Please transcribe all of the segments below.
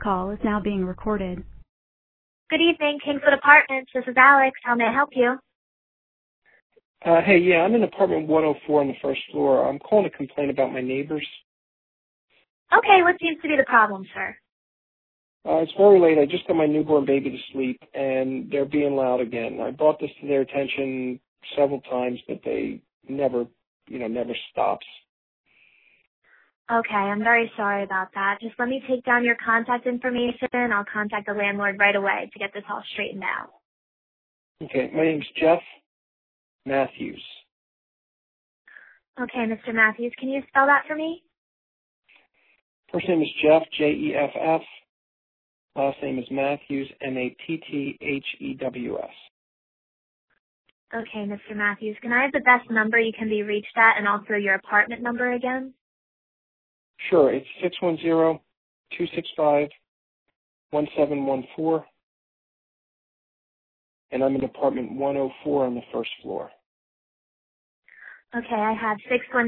call is now being recorded. Good evening, Kingswood Apartments. This is Alex. How may I help you? Hey, I'm in apartment 104 on the first floor. I'm calling to complain about my neighbors. Okay, what seems to be the problem, sir? It's very late. I just got my newborn baby to sleep, and they're being loud again. I brought this to their attention several times, but they never stops. Okay, I'm very sorry about that. Just let me take down your contact information. I'll contact the landlord right away to get this all straightened out. Okay, my name's Jeff Matthews. Okay, Mr. Matthews, can you spell that for me? First name is Jeff, Jeff. Last name is Matthews, Matthews. Okay, Mr. Matthews, can I have the best number you can be reached at and also your apartment number again? Sure, it's 610-265-1714, and I'm in apartment 104 on the first floor. Okay, I have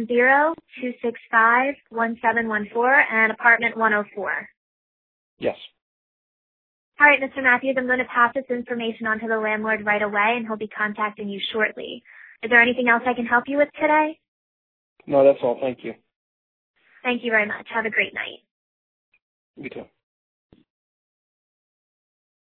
610-265-1714 and apartment 104. Yes. All right, Mr. Matthews, I'm going to pass this information on to the landlord right away, and he'll be contacting you shortly. Is there anything else I can help you with today? No, that's all. Thank you. Thank you very much. Have a great night. You too.